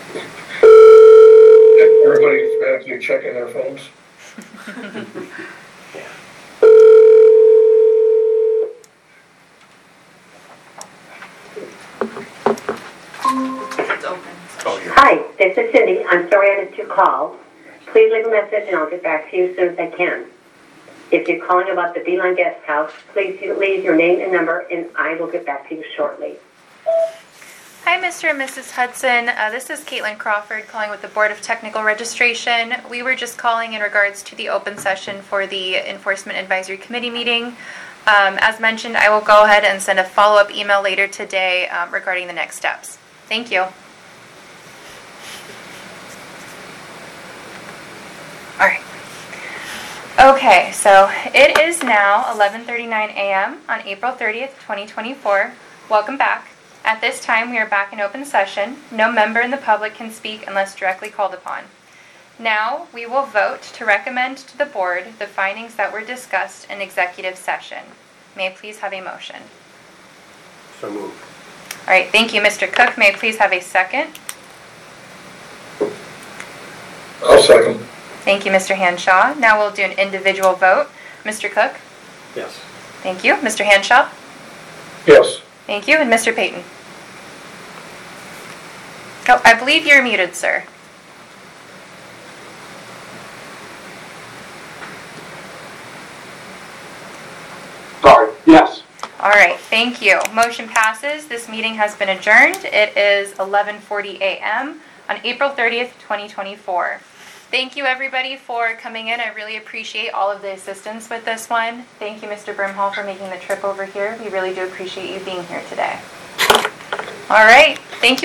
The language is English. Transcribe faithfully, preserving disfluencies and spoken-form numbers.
Everybody's actually checking their phones. It's open. Oh, yeah. Hi, this is Cindy. I'm sorry I missed your call. Please leave a message and I'll get back to you as soon as I can. If you're calling about the Beeline Guest House, please leave your name and number and I will get back to you shortly. Hi, Mister and Missus Hudson. Uh, this is Caitlin Crawford calling with the Board of Technical Registration. We were just calling in regards to the open session for the Enforcement Advisory Committee meeting. Um, as mentioned, I will go ahead and send a follow-up email later today um, regarding the next steps. Thank you. All right. Okay, so it is now eleven thirty-nine a.m. on April thirtieth, twenty twenty-four. Welcome back. At this time, we are back in open session. No member in the public can speak unless directly called upon. Now, we will vote to recommend to the board the findings that were discussed in executive session. May I please have a motion? So moved. All right, thank you, Mister Cook. May I please have a second? I'll second. Thank you, Mister Hanshaw. Now we'll do an individual vote. Mister Cook? Yes. Thank you. Mister Hanshaw? Yes. Thank you. And Mister Payton? Oh, I believe you're muted, sir. Sorry. Yes. All right, thank you. Motion passes. This meeting has been adjourned. It is eleven forty a.m. on April thirtieth, twenty twenty-four. Thank you, everybody, for coming in. I really appreciate all of the assistance with this one. Thank you, Mister Brimhall, for making the trip over here. We really do appreciate you being here today. All right, thank you.